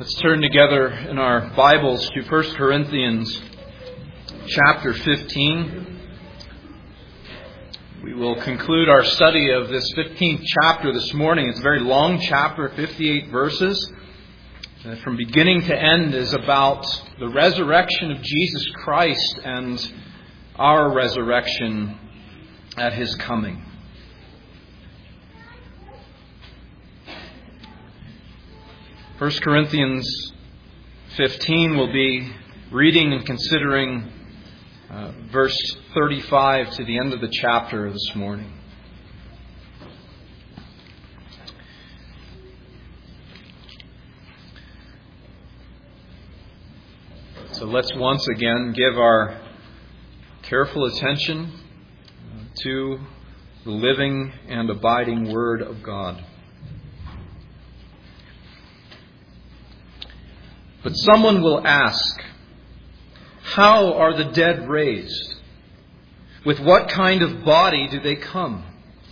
Let's turn together in our Bibles to 1 Corinthians chapter 15. We will conclude our study of this 15th chapter this morning. It's a very long chapter, 58 verses. From beginning to end is about the resurrection of Jesus Christ and our resurrection at His coming. 1 Corinthians 15 will be reading and considering verse 35 to the end of the chapter this morning. So let's once again give our careful attention to the living and abiding Word of God. But someone will ask, how are the dead raised? With what kind of body do they come?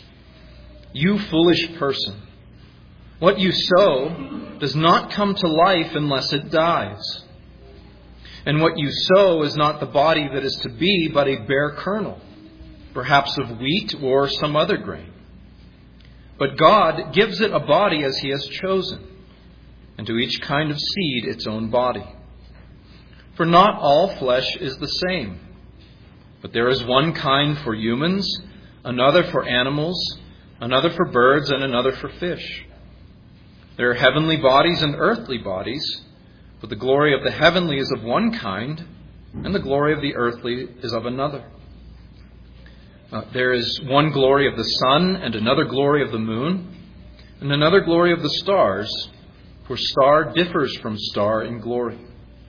You foolish person, what you sow does not come to life unless it dies. And what you sow is not the body that is to be, but a bare kernel, perhaps of wheat or some other grain. But God gives it a body as He has chosen, and to each kind of seed its own body. For not all flesh is the same, but there is one kind for humans, another for animals, another for birds, and another for fish. There are heavenly bodies and earthly bodies, but the glory of the heavenly is of one kind, and the glory of the earthly is of another. There is one glory of the sun, and another glory of the moon, and another glory of the stars, for star differs from star in glory.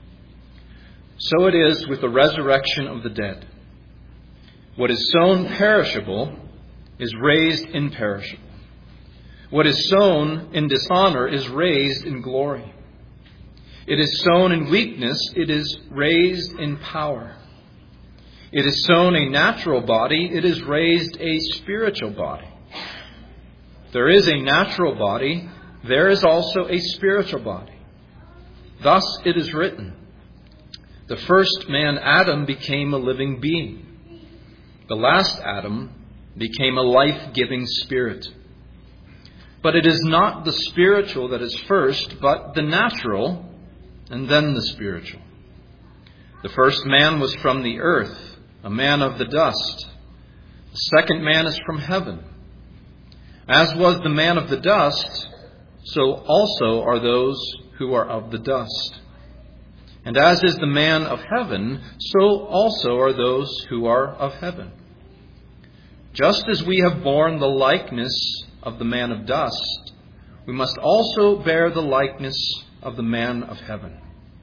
So it is with the resurrection of the dead. What is sown perishable is raised imperishable. What is sown in dishonor is raised in glory. It is sown in weakness, it is raised in power. It is sown a natural body, it is raised a spiritual body. There is a natural body, there is also a spiritual body. Thus it is written, the first man, Adam, became a living being. The last Adam became a life-giving spirit. But it is not the spiritual that is first, but the natural, and then the spiritual. The first man was from the earth, a man of the dust. The second man is from heaven. As was the man of the dust, so also are those who are of the dust. And as is the man of heaven, so also are those who are of heaven. Just as we have borne the likeness of the man of dust, we must also bear the likeness of the man of heaven.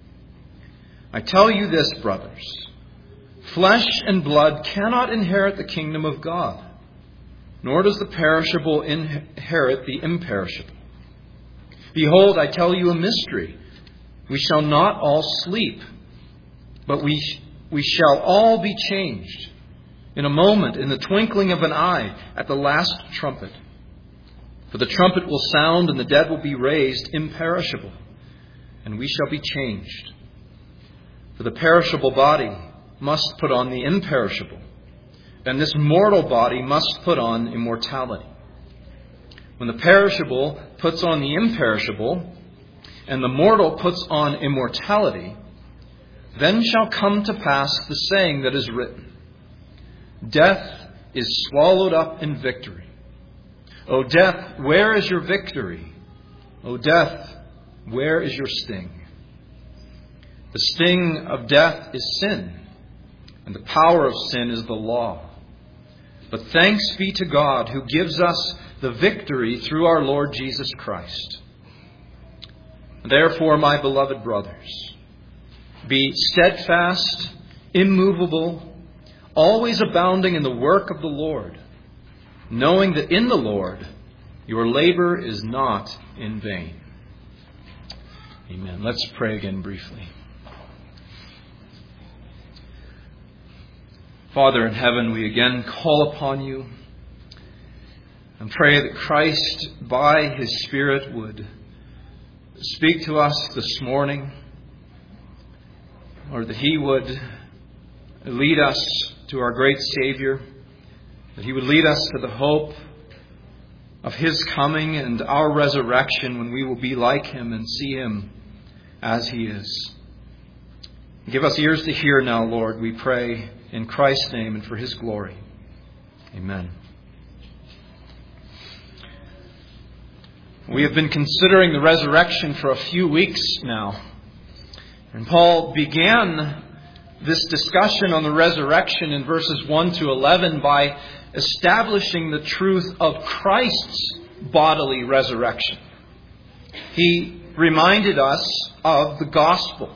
I tell you this, brothers, flesh and blood cannot inherit the kingdom of God, nor does the perishable inherit the imperishable. Behold, I tell you a mystery. We shall not all sleep, but we shall all be changed in a moment, in the twinkling of an eye, at the last trumpet. For the trumpet will sound, and the dead will be raised imperishable, and we shall be changed. For the perishable body must put on the imperishable, and this mortal body must put on immortality. When the perishable puts on the imperishable, and the mortal puts on immortality, then shall come to pass the saying that is written, death is swallowed up in victory. O death, where is your victory? O death, where is your sting? The sting of death is sin, and the power of sin is the law. But thanks be to God who gives us the victory through our Lord Jesus Christ. Therefore, my beloved brothers, be steadfast, immovable, always abounding in the work of the Lord, knowing that in the Lord your labor is not in vain. Amen. Let's pray again briefly. Father in heaven, we again call upon you and pray that Christ, by His Spirit, would speak to us this morning. Lord, that He would lead us to our great Savior, that He would lead us to the hope of His coming and our resurrection when we will be like Him and see Him as He is. Give us ears to hear now, Lord, we pray in Christ's name and for His glory. Amen. We have been considering the resurrection for a few weeks now. And Paul began this discussion on the resurrection in verses 1 to 11 by establishing the truth of Christ's bodily resurrection. He reminded us of the gospel.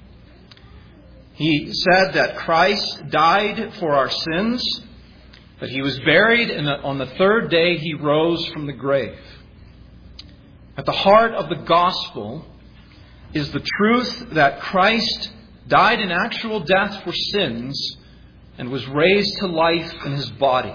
He said that Christ died for our sins, that He was buried, and that on the third day He rose from the grave. At the heart of the gospel is the truth that Christ died an actual death for sins and was raised to life in His body.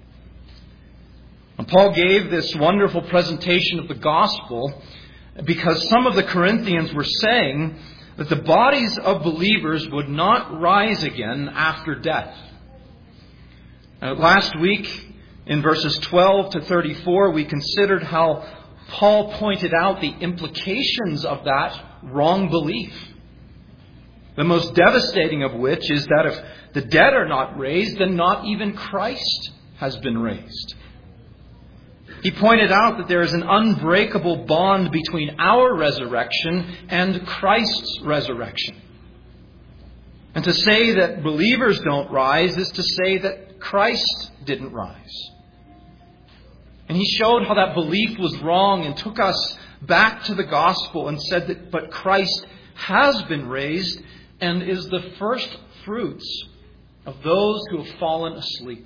And Paul gave this wonderful presentation of the gospel because some of the Corinthians were saying that the bodies of believers would not rise again after death. Last week, in verses 12 to 34, we considered how Paul pointed out the implications of that wrong belief. The most devastating of which is that if the dead are not raised, then not even Christ has been raised. He pointed out that there is an unbreakable bond between our resurrection and Christ's resurrection. And to say that believers don't rise is to say that Christ didn't rise. And he showed how that belief was wrong and took us back to the gospel and said that, but Christ has been raised and is the first fruits of those who have fallen asleep.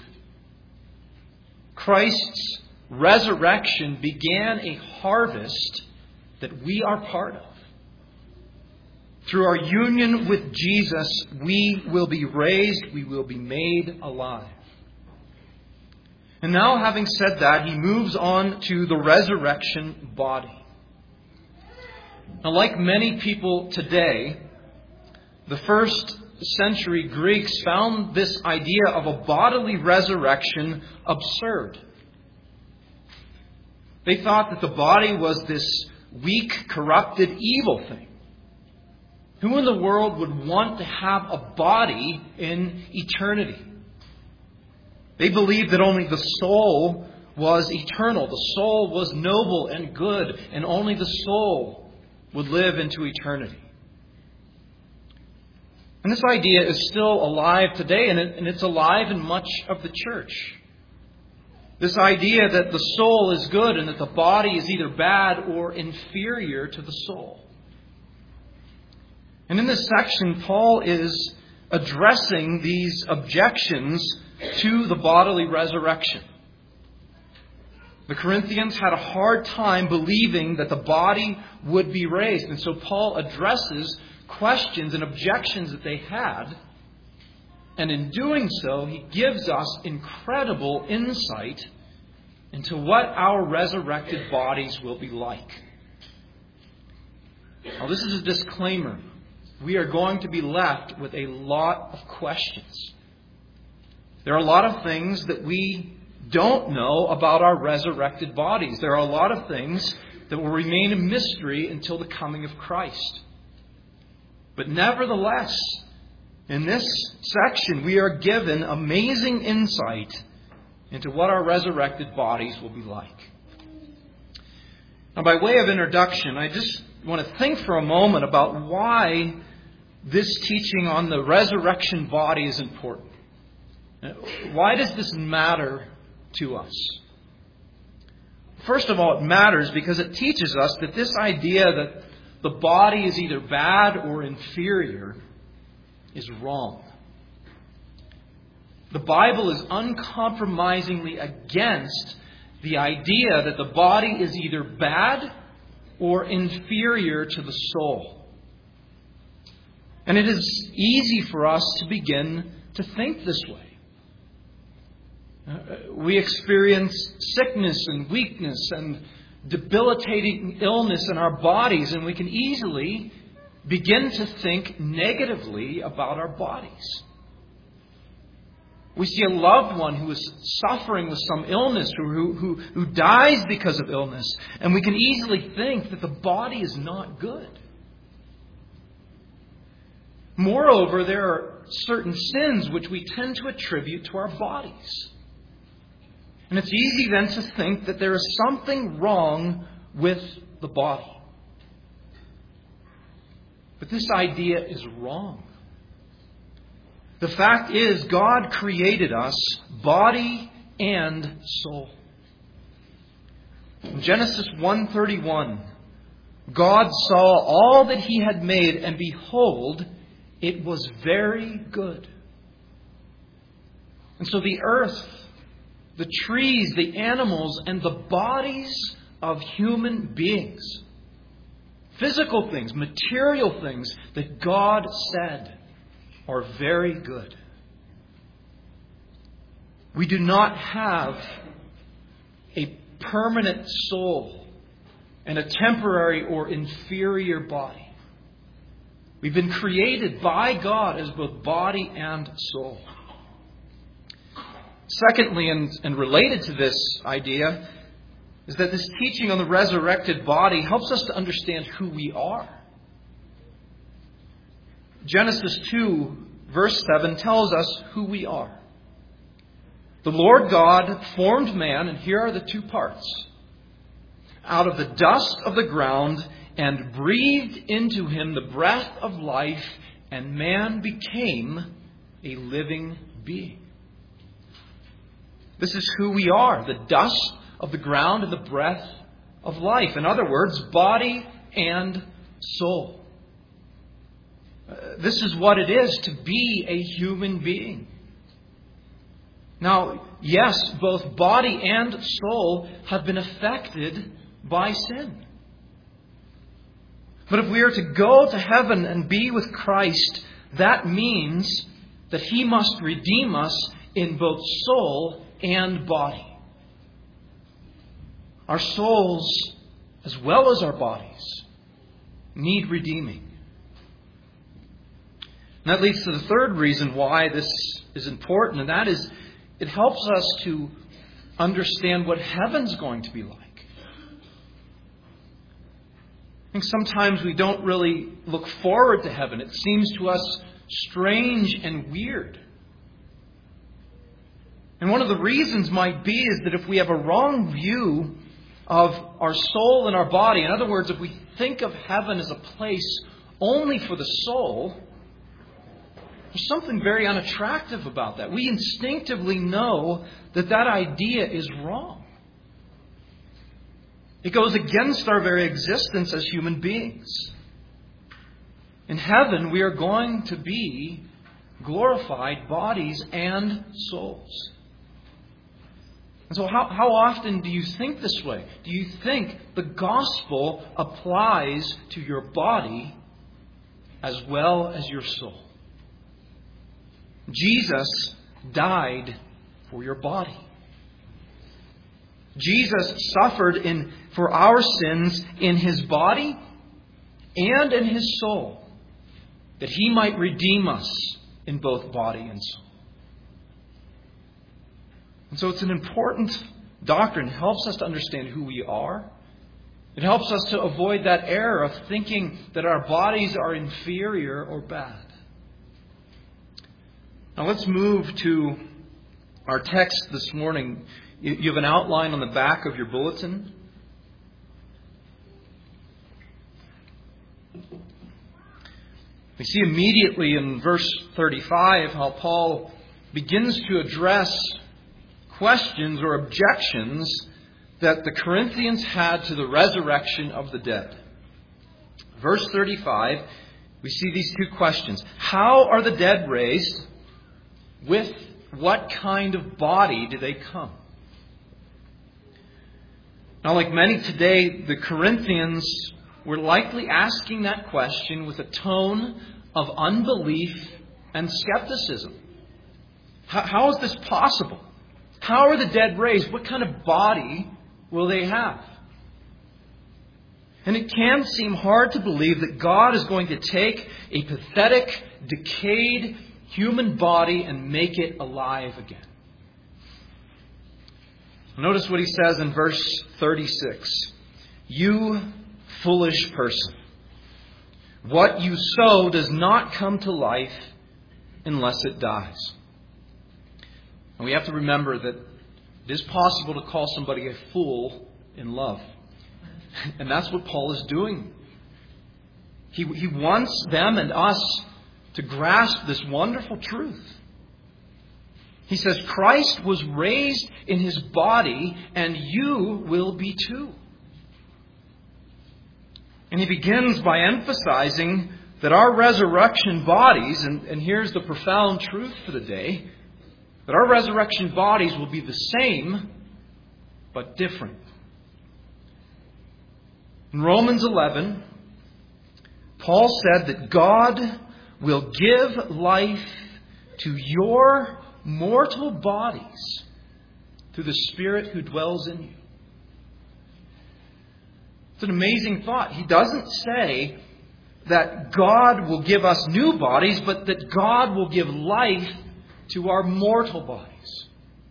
Christ's resurrection began a harvest that we are part of. Through our union with Jesus, we will be raised, we will be made alive. And now, having said that, he moves on to the resurrection body. Now, like many people today, the first century Greeks found this idea of a bodily resurrection absurd. They thought that the body was this weak, corrupted, evil thing. Who in the world would want to have a body in eternity? They believed that only the soul was eternal. The soul was noble and good, and only the soul would live into eternity. And this idea is still alive today, and it's alive in much of the church. This idea that the soul is good and that the body is either bad or inferior to the soul. And in this section, Paul is addressing these objections to the bodily resurrection. The Corinthians had a hard time believing that the body would be raised. And so Paul addresses questions and objections that they had. And in doing so, he gives us incredible insight into what our resurrected bodies will be like. Now, this is a disclaimer. We are going to be left with a lot of questions. There are a lot of things that we don't know about our resurrected bodies. There are a lot of things that will remain a mystery until the coming of Christ. But nevertheless, in this section, we are given amazing insight into what our resurrected bodies will be like. Now, by way of introduction, I just want to think for a moment about why this teaching on the resurrection body is important. Why does this matter to us? First of all, it matters because it teaches us that this idea that the body is either bad or inferior is wrong. The Bible is uncompromisingly against the idea that the body is either bad or inferior to the soul. And it is easy for us to begin to think this way. We experience sickness and weakness and debilitating illness in our bodies, and we can easily begin to think negatively about our bodies. We see a loved one who is suffering with some illness or who dies because of illness, and we can easily think that the body is not good. Moreover, there are certain sins which we tend to attribute to our bodies. And it's easy then to think that there is something wrong with the body. But this idea is wrong. The fact is, God created us body and soul. In Genesis 1:31, God saw all that He had made, and behold, it was very good. And so the earth, the trees, the animals, and the bodies of human beings, physical things, material things that God said are very good. We do not have a permanent soul and a temporary or inferior body. We've been created by God as both body and soul. Secondly, and related to this idea, is that this teaching on the resurrected body helps us to understand who we are. Genesis 2, verse 7 tells us who we are. The Lord God formed man, and here are the two parts, out of the dust of the ground, and breathed into him the breath of life, and man became a living being. This is who we are, the dust of the ground and the breath of life. In other words, body and soul. This is what it is to be a human being. Now, yes, both body and soul have been affected by sin. But if we are to go to heaven and be with Christ, that means that He must redeem us in both soul and body. Our souls, as well as our bodies, need redeeming. And that leads to the third reason why this is important, and that is it helps us to understand what heaven's going to be like. I think sometimes we don't really look forward to heaven. It seems to us strange and weird. And one of the reasons might be is that if we have a wrong view of our soul and our body, in other words, if we think of heaven as a place only for the soul, there's something very unattractive about that. We instinctively know that that idea is wrong. It goes against our very existence as human beings. In heaven, we are going to be glorified bodies and souls. And so how often do you think this way? Do you think the gospel applies to your body as well as your soul? Jesus died for your body. Jesus suffered for our sins in His body and in His soul, that He might redeem us in both body and soul. And so it's an important doctrine. It helps us to understand who we are. It helps us to avoid that error of thinking that our bodies are inferior or bad. Now let's move to our text this morning. You have an outline on the back of your bulletin. We see immediately in verse 35 how Paul begins to address questions or objections that the Corinthians had to the resurrection of the dead. Verse 35, we see these two questions. How are the dead raised? With what kind of body do they come? Now, like many today, the Corinthians were likely asking that question with a tone of unbelief and skepticism. How is this possible? How are the dead raised? What kind of body will they have? And it can seem hard to believe that God is going to take a pathetic, decayed human body and make it alive again. Notice what he says in verse 36. You foolish person, what you sow does not come to life unless it dies. And we have to remember that it is possible to call somebody a fool in love. And that's what Paul is doing. He wants them and us to grasp this wonderful truth. He says, Christ was raised in his body, and you will be too. And he begins by emphasizing that our resurrection bodies, and here's the profound truth for the day, that our resurrection bodies will be the same, but different. In Romans 11, Paul said that God will give life to your mortal bodies through the Spirit who dwells in you. It's an amazing thought. He doesn't say that God will give us new bodies, but that God will give life to our mortal bodies.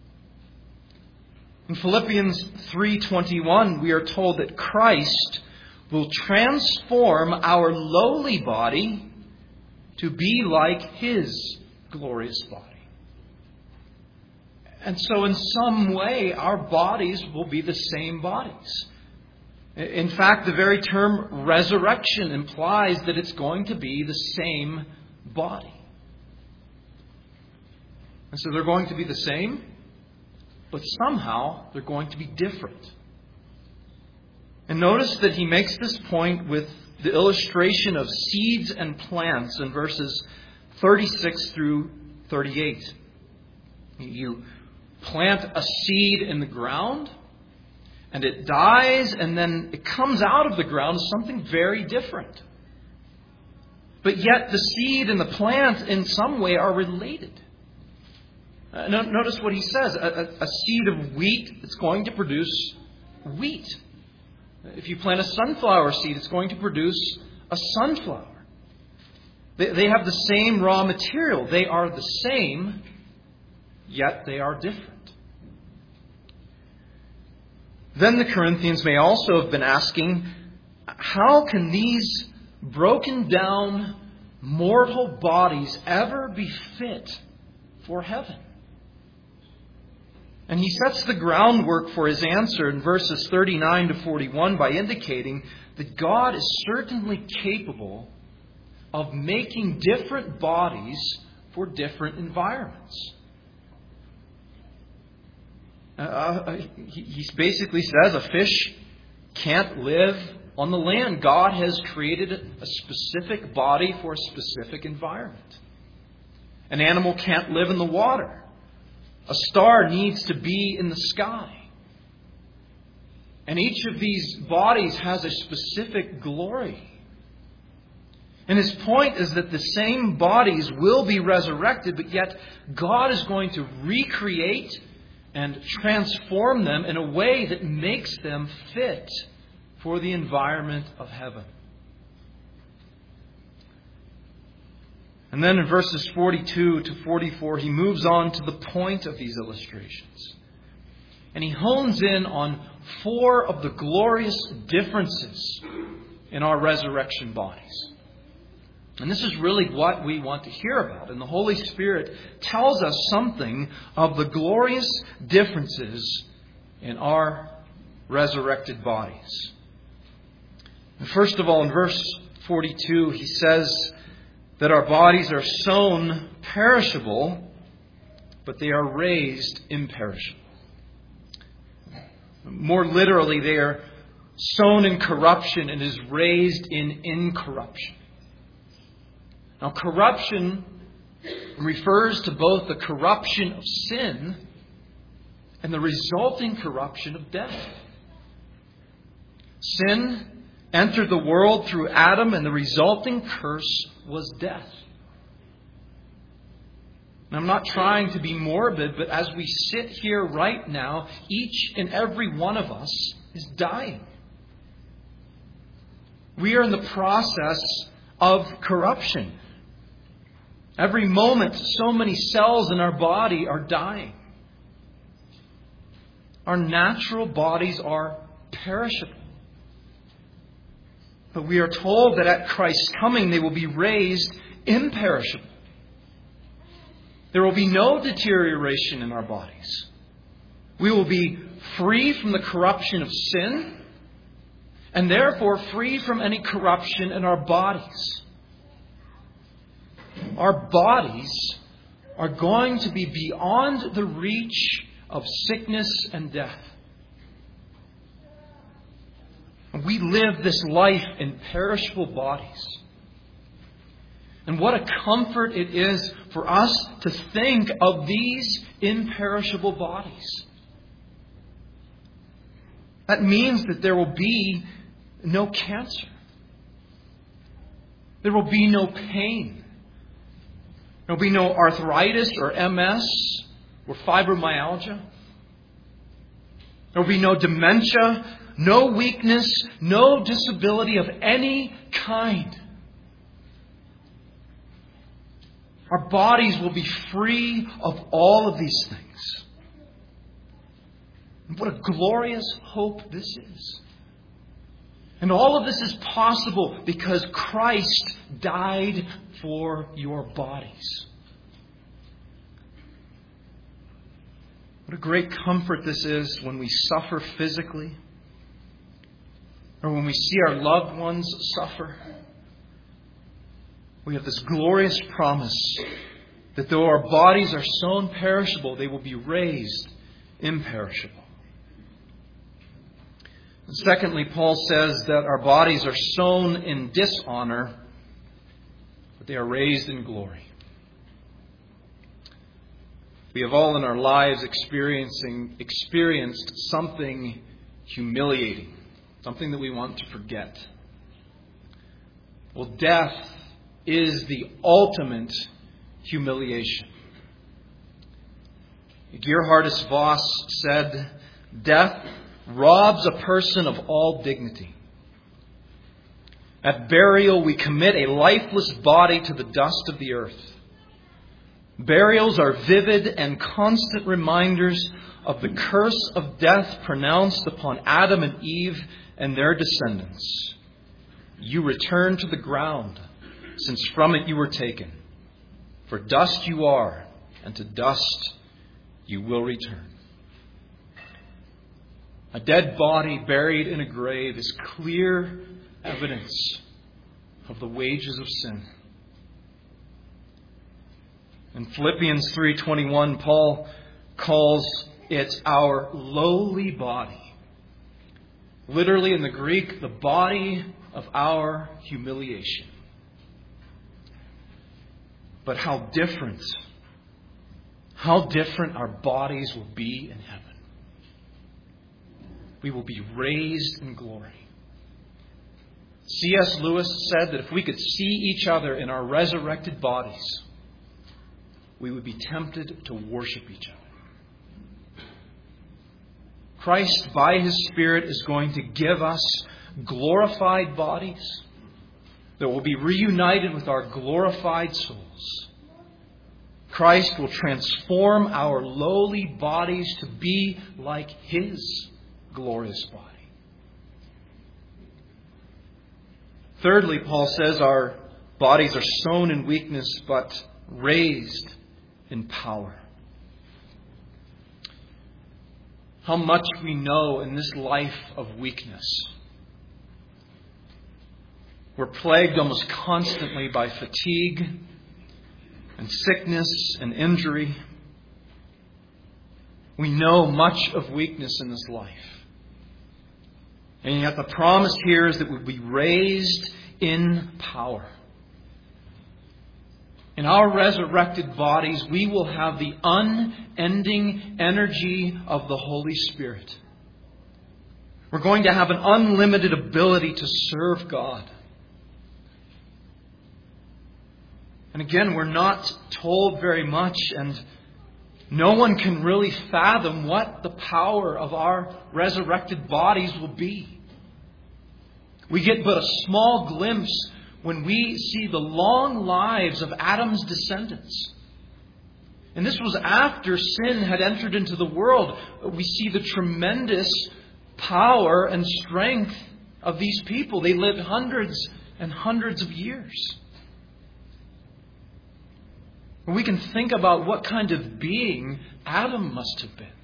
In Philippians 3:21, we are told that Christ will transform our lowly body to be like his glorious body. And so in some way, our bodies will be the same bodies. In fact, the very term resurrection implies that it's going to be the same body. And so they're going to be the same, but somehow they're going to be different. And notice that he makes this point with the illustration of seeds and plants in verses 36 through 38. You plant a seed in the ground, and it dies, and then it comes out of the ground as something very different. But yet the seed and the plant in some way are related. Notice what he says. A seed of wheat is going to produce wheat. If you plant a sunflower seed, it's going to produce a sunflower. They have the same raw material. They are the same, yet they are different. Then the Corinthians may also have been asking, how can these broken down mortal bodies ever be fit for heaven? And he sets the groundwork for his answer in verses 39 to 41 by indicating that God is certainly capable of making different bodies for different environments. He basically says a fish can't live on the land. God has created a specific body for a specific environment. An animal can't live in the water. A star needs to be in the sky. And each of these bodies has a specific glory. And his point is that the same bodies will be resurrected, but yet God is going to recreate and transform them in a way that makes them fit for the environment of heaven. And then in verses 42 to 44, he moves on to the point of these illustrations. And he hones in on 4 of the glorious differences in our resurrection bodies. And this is really what we want to hear about. And the Holy Spirit tells us something of the glorious differences in our resurrected bodies. And first of all, in verse 42, he says that our bodies are sown perishable, but they are raised imperishable. More literally, they are sown in corruption and is raised in incorruption. Now, corruption refers to both the corruption of sin and the resulting corruption of death. Sin entered the world through Adam, and the resulting curse was death. And I'm not trying to be morbid, but as we sit here right now, each and every one of us is dying. We are in the process of corruption. Every moment, so many cells in our body are dying. Our natural bodies are perishable. But we are told that at Christ's coming, they will be raised imperishable. There will be no deterioration in our bodies. We will be free from the corruption of sin, and therefore free from any corruption in our bodies. Our bodies are going to be beyond the reach of sickness and death. We live this life in perishable bodies. And what a comfort it is for us to think of these imperishable bodies. That means that there will be no cancer. There will be no pain. There will be no arthritis or MS or fibromyalgia. There will be no dementia, no weakness, no disability of any kind. Our bodies will be free of all of these things. And what a glorious hope this is. And all of this is possible because Christ died for your bodies. What a great comfort this is when we suffer physically, or when we see our loved ones suffer. We have this glorious promise that though our bodies are sown perishable, they will be raised imperishable. And secondly, Paul says that our bodies are sown in dishonor, but they are raised in glory. We have all in our lives experienced something humiliating, something that we want to forget. Well, death is the ultimate humiliation. Geerhardus Voss said, "Death robs a person of all dignity. At burial, we commit a lifeless body to the dust of the earth. Burials are vivid and constant reminders of the curse of death pronounced upon Adam and Eve and their descendants. You return to the ground, since from it you were taken. For dust you are, and to dust you will return." A dead body buried in a grave is clear evidence of the wages of sin. In Philippians 3:21, Paul calls it our lowly body. Literally in the Greek, the body of our humiliation. But how different our bodies will be in heaven. We will be raised in glory. C.S. Lewis said that if we could see each other in our resurrected bodies, we would be tempted to worship each other. Christ, by His Spirit, is going to give us glorified bodies that will be reunited with our glorified souls. Christ will transform our lowly bodies to be like His glorious body. Thirdly, Paul says our bodies are sown in weakness but raised in power. How much we know in this life of weakness. We're plagued almost constantly by fatigue and sickness and injury. We know much of weakness in this life. And yet the promise here is that we'll be raised in power. In our resurrected bodies, we will have the unending energy of the Holy Spirit. We're going to have an unlimited ability to serve God. And again, we're not told very much, and no one can really fathom what the power of our resurrected bodies will be. We get but a small glimpse when we see the long lives of Adam's descendants. And this was after sin had entered into the world. We see the tremendous power and strength of these people. They lived hundreds and hundreds of years. And we can think about what kind of being Adam must have been.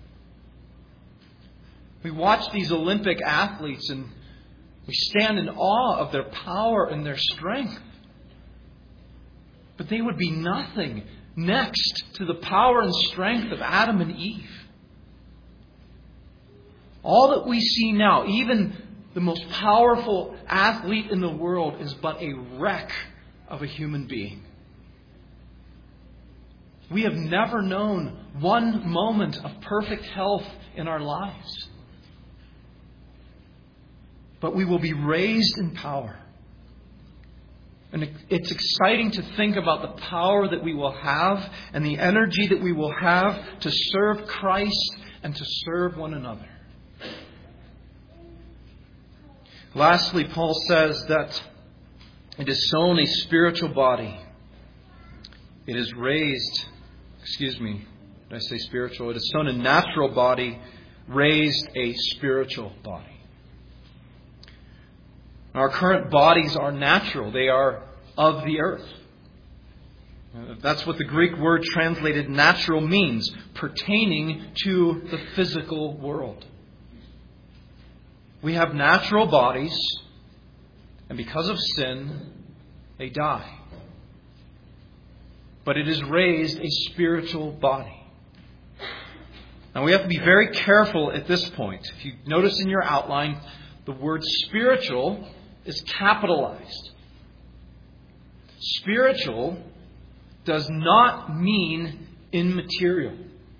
We watch these Olympic athletes and we stand in awe of their power and their strength. But they would be nothing next to the power and strength of Adam and Eve. All that we see now, even the most powerful athlete in the world, is but a wreck of a human being. We have never known one moment of perfect health in our lives. But we will be raised in power. And it's exciting to think about the power that we will have and the energy that we will have to serve Christ and to serve one another. Lastly, Paul says that it is sown a spiritual body. It is raised, did I say spiritual? It is sown a natural body, raised a spiritual body. Our current bodies are natural. They are of the earth. That's what the Greek word translated natural means, pertaining to the physical world. We have natural bodies, and because of sin, they die. But it is raised a spiritual body. Now we have to be very careful at this point. If you notice in your outline, the word spiritual is capitalized. Spiritual does not mean immaterial.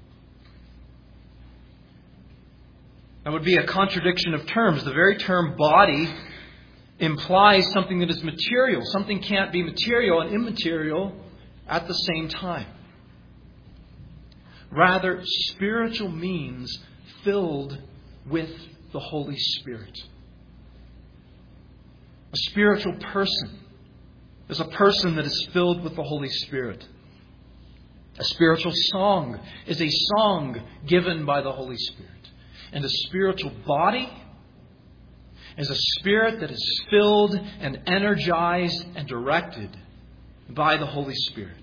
That would be a contradiction of terms. The very term body implies something that is material. Something can't be material and immaterial at the same time. Rather, spiritual means filled with the Holy Spirit. A spiritual person is a person that is filled with the Holy Spirit. A spiritual song is a song given by the Holy Spirit. And a spiritual body is a spirit that is filled and energized and directed by the Holy Spirit.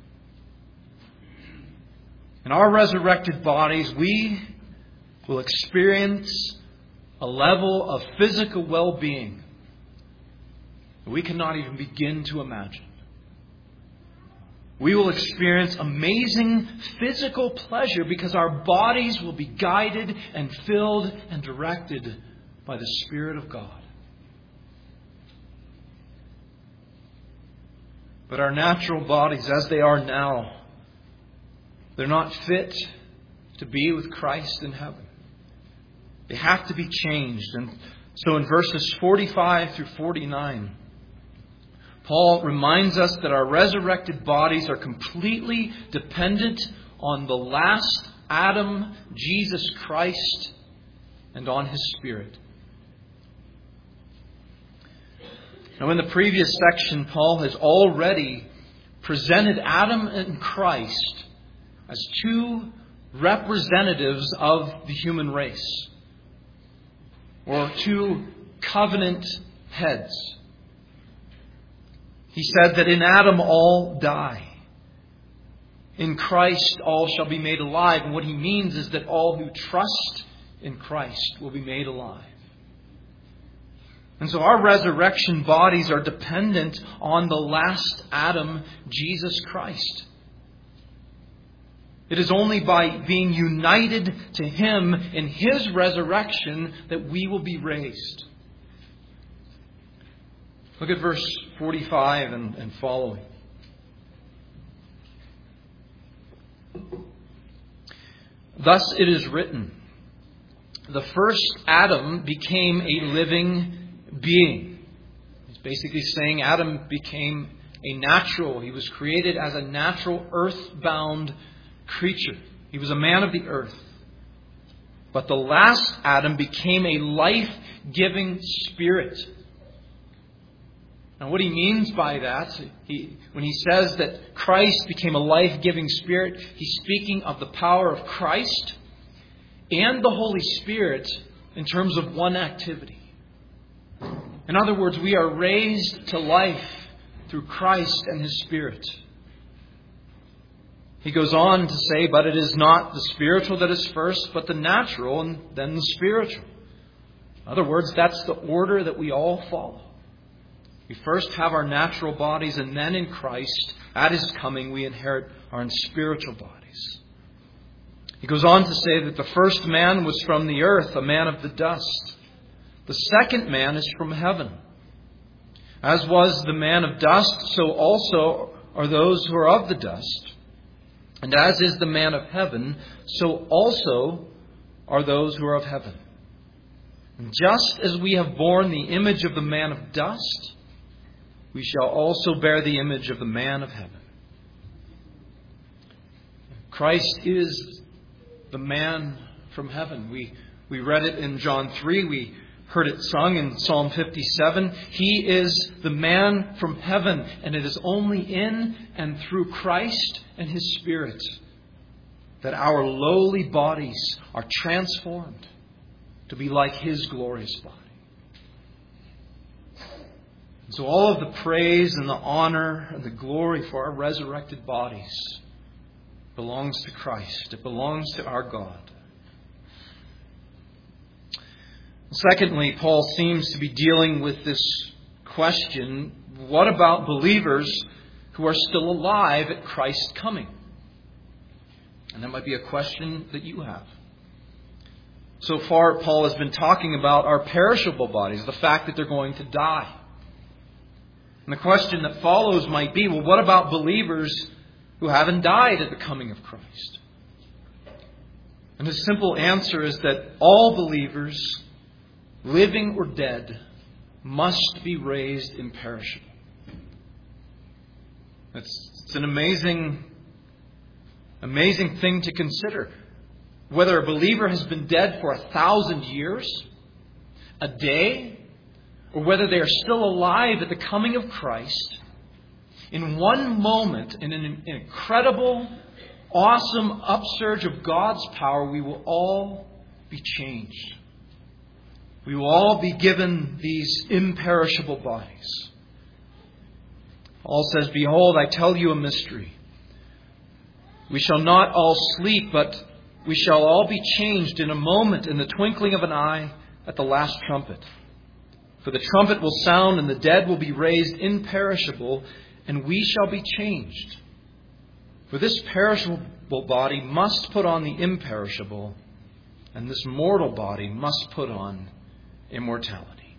In our resurrected bodies, we will experience a level of physical well-being we cannot even begin to imagine. We will experience amazing physical pleasure because our bodies will be guided and filled and directed by the Spirit of God. But our natural bodies, as they are now, they're not fit to be with Christ in heaven. They have to be changed. And so in verses 45 through 49, Paul reminds us that our resurrected bodies are completely dependent on the last Adam, Jesus Christ, and on His Spirit. Now, in the previous section, Paul has already presented Adam and Christ as two representatives of the human race, or two covenant heads. He said that in Adam all die. In Christ all shall be made alive. And what he means is that all who trust in Christ will be made alive. And so our resurrection bodies are dependent on the last Adam, Jesus Christ. It is only by being united to Him in His resurrection that we will be raised. Look at verse 45 and following. Thus it is written, the first Adam became a living being. He's basically saying Adam became a natural. He was created as a natural earth-bound creature. He was a man of the earth. But the last Adam became a life-giving spirit. Now, what he means by that, when he says that Christ became a life-giving spirit, he's speaking of the power of Christ and the Holy Spirit in terms of one activity. In other words, we are raised to life through Christ and His Spirit. He goes on to say, but it is not the spiritual that is first, but the natural and then the spiritual. In other words, that's the order that we all follow. We first have our natural bodies, and then in Christ, at His coming, we inherit our spiritual bodies. He goes on to say that the first man was from the earth, a man of the dust. The second man is from heaven. As was the man of dust, so also are those who are of the dust. And as is the man of heaven, so also are those who are of heaven. And just as we have borne the image of the man of dust, we shall also bear the image of the man of heaven. Christ is the man from heaven. We read it in John 3. We heard it sung in Psalm 57. He is the man from heaven, and it is only in and through Christ and His Spirit that our lowly bodies are transformed to be like His glorious body. And so all of the praise and the honor and the glory for our resurrected bodies belongs to Christ. It belongs to our God. Secondly, Paul seems to be dealing with this question, what about believers who are still alive at Christ's coming? And that might be a question that you have. So far, Paul has been talking about our perishable bodies, the fact that they're going to die. And the question that follows might be, well, what about believers who haven't died at the coming of Christ? And the simple answer is that all believers, living or dead, must be raised imperishable. It's an amazing thing to consider. Whether a believer has been dead for 1,000 years, a day, or whether they are still alive at the coming of Christ, in one moment, in an incredible, awesome upsurge of God's power, we will all be changed. We will all be given these imperishable bodies. Paul says, behold, I tell you a mystery. We shall not all sleep, but we shall all be changed in a moment, in the twinkling of an eye, at the last trumpet. For the trumpet will sound, and the dead will be raised imperishable, and we shall be changed. For this perishable body must put on the imperishable, and this mortal body must put on immortality.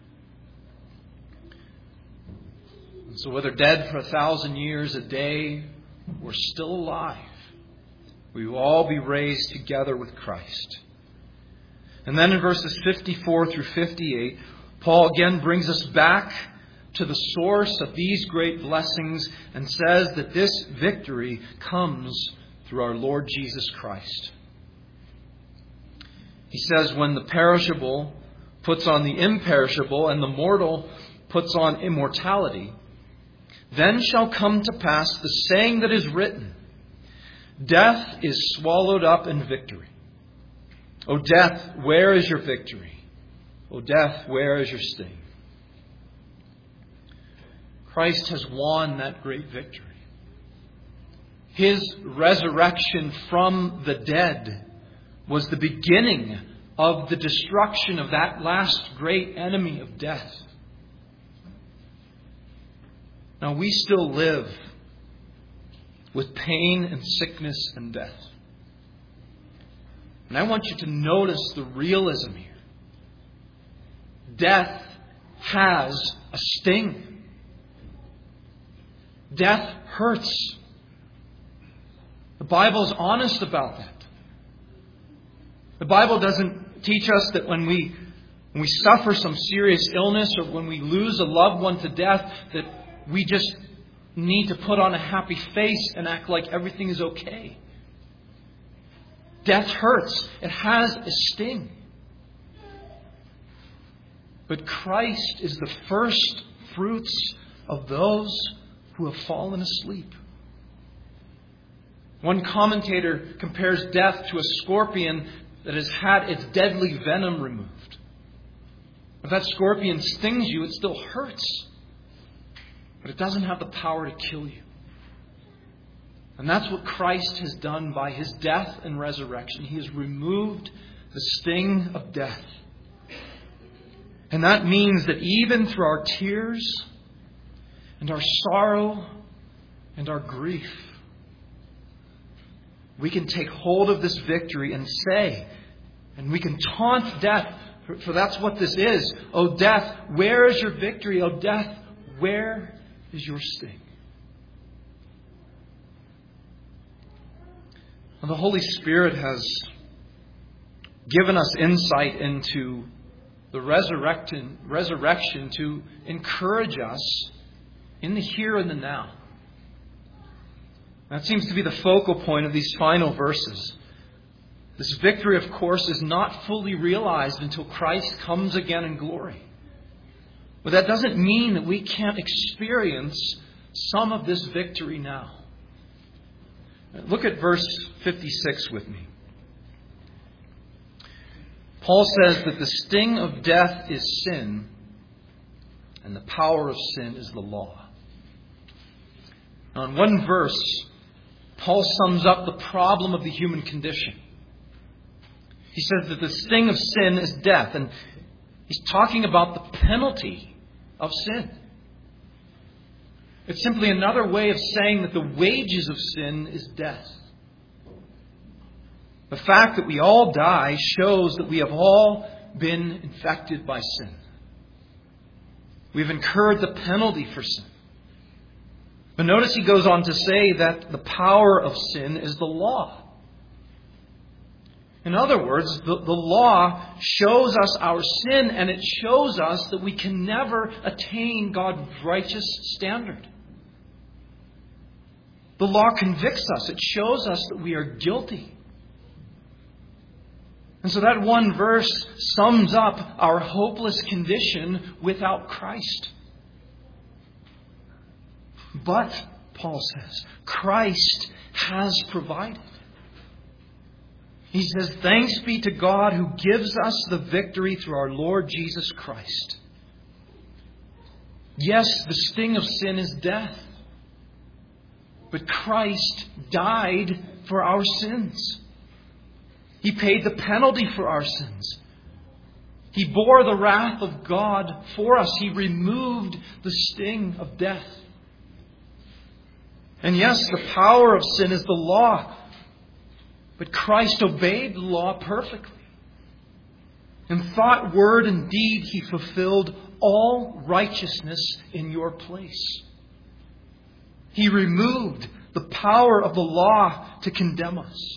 And so whether dead for 1,000 years, a day, or still alive, we will all be raised together with Christ. And then in verses 54 through 58, Paul again brings us back to the source of these great blessings and says that this victory comes through our Lord Jesus Christ. He says, when the perishable puts on the imperishable and the mortal puts on immortality, then shall come to pass the saying that is written, death is swallowed up in victory. O death, where is your victory? O death, where is your sting? Christ has won that great victory. His resurrection from the dead was the beginning of the destruction of that last great enemy of death. Now we still live with pain and sickness and death. And I want you to notice the realism here. Death has a sting. Death hurts. The Bible is honest about that. The Bible doesn't teach us that when we suffer some serious illness or when we lose a loved one to death, that we just need to put on a happy face and act like everything is okay. Death hurts. It has a sting. But Christ is the first fruits of those who have fallen asleep. One commentator compares death to a scorpion that has had its deadly venom removed. If that scorpion stings you, it still hurts. But it doesn't have the power to kill you. And that's what Christ has done by His death and resurrection. He has removed the sting of death. And that means that even through our tears and our sorrow and our grief, we can take hold of this victory and say, and we can taunt death, for that's what this is. O death, where is your victory? O death, where is your sting? Well, the Holy Spirit has given us insight into the resurrection to encourage us in the here and the now. That seems to be the focal point of these final verses. This victory, of course, is not fully realized until Christ comes again in glory. But that doesn't mean that we can't experience some of this victory now. Look at verse 56 with me. Paul says that the sting of death is sin, and the power of sin is the law. Now, in one verse, Paul sums up the problem of the human condition. He says that the sting of sin is death, and he's talking about the penalty of sin. It's simply another way of saying that the wages of sin is death. The fact that we all die shows that we have all been infected by sin. We've incurred the penalty for sin. But notice he goes on to say that the power of sin is the law. In other words, the law shows us our sin, and it shows us that we can never attain God's righteous standard. The law convicts us. It shows us that we are guilty. And so that one verse sums up our hopeless condition without Christ. But, Paul says, Christ has provided. He says, thanks be to God who gives us the victory through our Lord Jesus Christ. Yes, the sting of sin is death. But Christ died for our sins. He paid the penalty for our sins. He bore the wrath of God for us. He removed the sting of death. And yes, the power of sin is the law. But Christ obeyed the law perfectly. In thought, word, and deed, He fulfilled all righteousness in your place. He removed the power of the law to condemn us.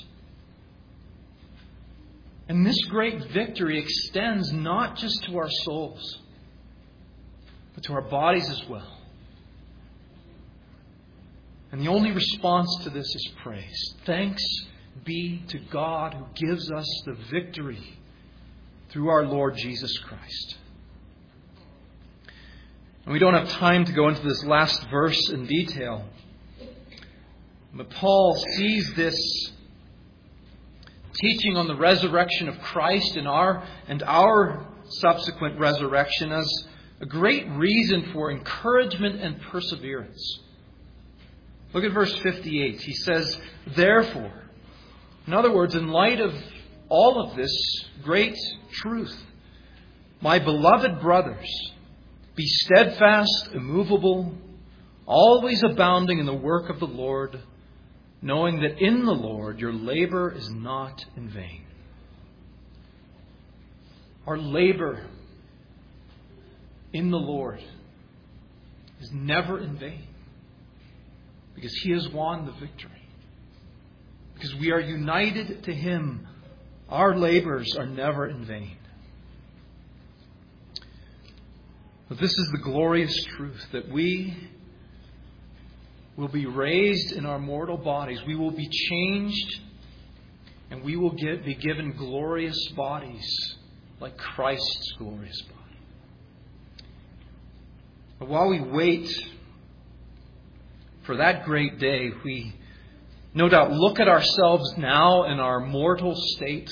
And this great victory extends not just to our souls, but to our bodies as well. And the only response to this is praise. Thanks be to God who gives us the victory through our Lord Jesus Christ. And we don't have time to go into this last verse in detail. But Paul sees this teaching on the resurrection of Christ and our subsequent resurrection as a great reason for encouragement and perseverance. Look at verse 58. He says, therefore, in other words, in light of all of this great truth, my beloved brothers, be steadfast, immovable, always abounding in the work of the Lord, knowing that in the Lord your labor is not in vain. Our labor in the Lord is never in vain, because He has won the victory. Because we are united to Him, our labors are never in vain. But this is the glorious truth, that we will be raised in our mortal bodies. We will be changed And we will be given glorious bodies like Christ's glorious body. But while we wait for that great day, we no doubt look at ourselves now in our mortal state.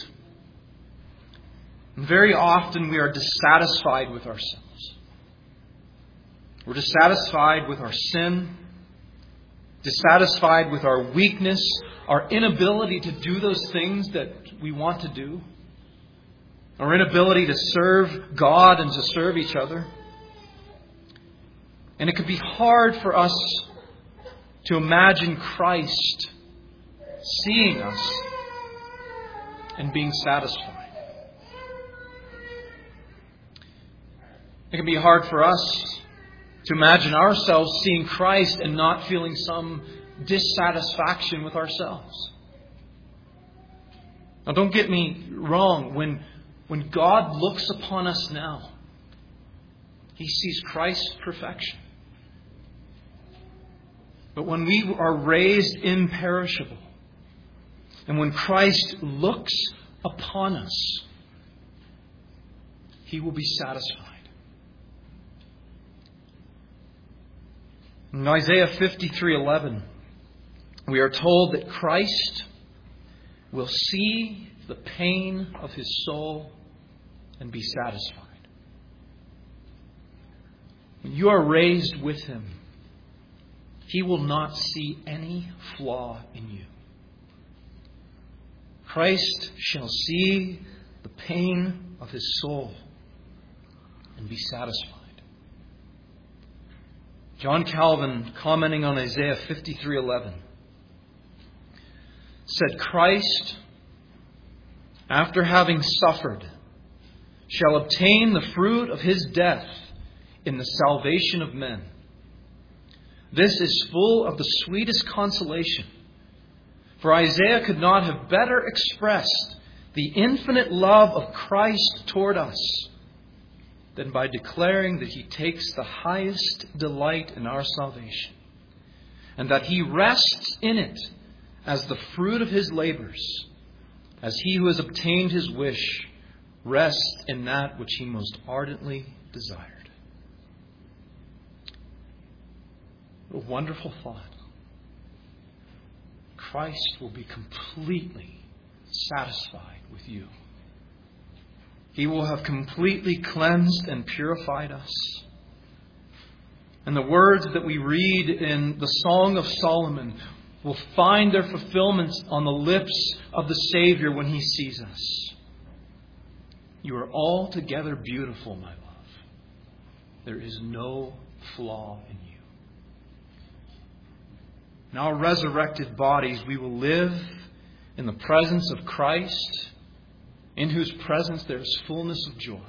And very often we are dissatisfied with ourselves. We're dissatisfied with our sin, dissatisfied with our weakness, our inability to do those things that we want to do, our inability to serve God and to serve each other. And it could be hard for us to imagine Christ seeing us and being satisfied. It can be hard for us to imagine ourselves seeing Christ and not feeling some dissatisfaction with ourselves. Now, don't get me wrong. When God looks upon us now, He sees Christ's perfection. But when we are raised imperishable, and when Christ looks upon us, He will be satisfied. In Isaiah 53:11, we are told that Christ will see the pain of His soul and be satisfied. When you are raised with Him, He will not see any flaw in you. Christ shall see the pain of His soul and be satisfied. John Calvin, commenting on Isaiah 53:11, said, Christ, after having suffered, shall obtain the fruit of His death in the salvation of men. This is full of the sweetest consolation. For Isaiah could not have better expressed the infinite love of Christ toward us than by declaring that He takes the highest delight in our salvation, and that He rests in it as the fruit of His labors, as he who has obtained his wish rests in that which he most ardently desired. A wonderful thought. Christ will be completely satisfied with you. He will have completely cleansed and purified us. And the words that we read in the Song of Solomon will find their fulfillment on the lips of the Savior when He sees us. You are altogether beautiful, my love. There is no flaw in you. In our resurrected bodies, we will live in the presence of Christ, in whose presence there is fullness of joy.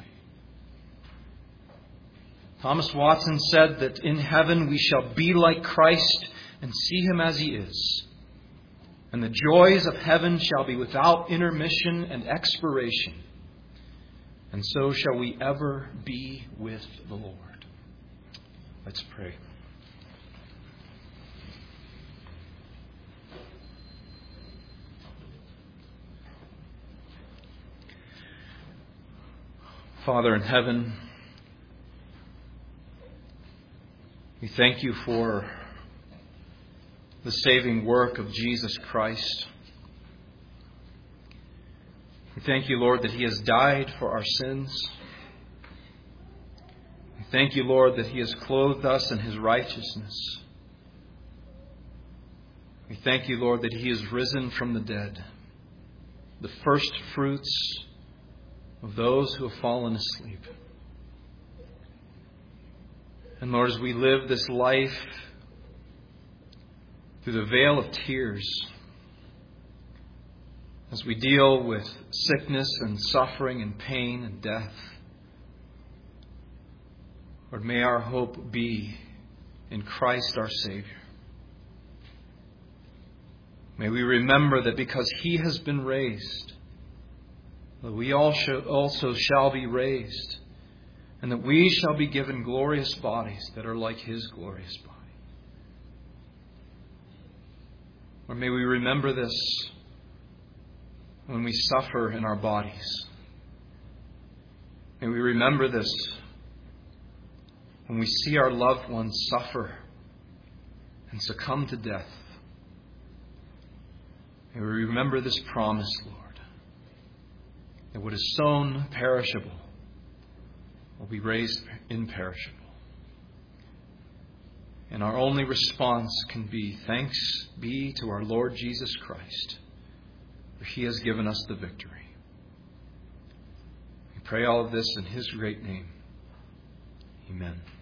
Thomas Watson said that in heaven we shall be like Christ and see Him as He is. And the joys of heaven shall be without intermission and expiration. And so shall we ever be with the Lord. Let's pray. Father in heaven, we thank You for the saving work of Jesus Christ. We thank You, Lord, that He has died for our sins. We thank You, Lord, that He has clothed us in His righteousness. We thank You, Lord, that He is risen from the dead, the first fruits of those who have fallen asleep. And Lord, as we live this life through the veil of tears, as we deal with sickness and suffering and pain and death, Lord, may our hope be in Christ our Savior. May we remember that because He has been raised, that we also shall be raised, and that we shall be given glorious bodies that are like His glorious body. Or may we remember this when we suffer in our bodies. May we remember this when we see our loved ones suffer and succumb to death. May we remember this promise, Lord, that what is sown perishable will be raised imperishable. And our only response can be, thanks be to our Lord Jesus Christ, for He has given us the victory. We pray all of this in His great name. Amen.